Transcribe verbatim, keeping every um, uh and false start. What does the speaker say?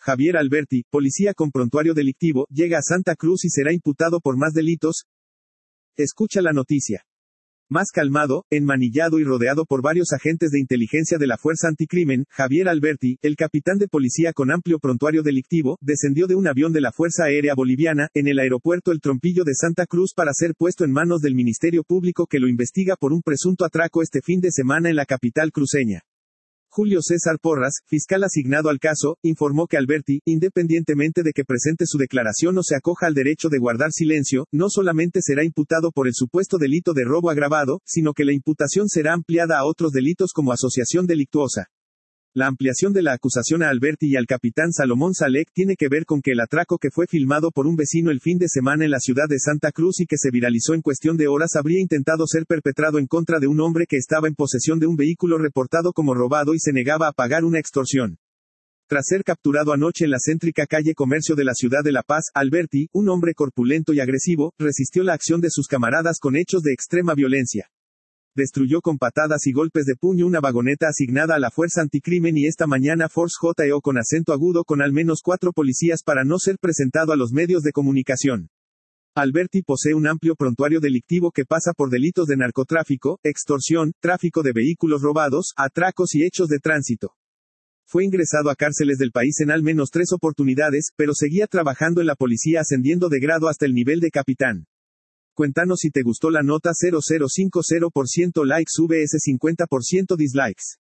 Javier Alberti, policía con prontuario delictivo, llega a Santa Cruz y será imputado por más delitos. Escucha la noticia. Más calmado, enmanillado y rodeado por varios agentes de inteligencia de la Fuerza Anticrimen, Javier Alberti, el capitán de policía con amplio prontuario delictivo, descendió de un avión de la Fuerza Aérea Boliviana, en el aeropuerto El Trompillo de Santa Cruz para ser puesto en manos del Ministerio Público que lo investiga por un presunto atraco este fin de semana en la capital cruceña. Julio César Porras, fiscal asignado al caso, informó que Alberti, independientemente de que presente su declaración o se acoja al derecho de guardar silencio, no solamente será imputado por el supuesto delito de robo agravado, sino que la imputación será ampliada a otros delitos como asociación delictuosa. La ampliación de la acusación a Alberti y al capitán Salomón Salek tiene que ver con que el atraco que fue filmado por un vecino el fin de semana en la ciudad de Santa Cruz y que se viralizó en cuestión de horas habría intentado ser perpetrado en contra de un hombre que estaba en posesión de un vehículo reportado como robado y se negaba a pagar una extorsión. Tras ser capturado anoche en la céntrica calle Comercio de la ciudad de La Paz, Alberti, un hombre corpulento y agresivo, resistió la acción de sus camaradas con hechos de extrema violencia. Destruyó con patadas y golpes de puño una vagoneta asignada a la Fuerza Anticrimen y esta mañana Force J E O con acento agudo con al menos cuatro policías para no ser presentado a los medios de comunicación. Alberti posee un amplio prontuario delictivo que pasa por delitos de narcotráfico, extorsión, tráfico de vehículos robados, atracos y hechos de tránsito. Fue ingresado a cárceles del país en al menos tres oportunidades, pero seguía trabajando en la policía ascendiendo de grado hasta el nivel de capitán. Cuéntanos si te gustó la nota. Cero cero cinco cero por ciento likes vs cincuenta por ciento dislikes.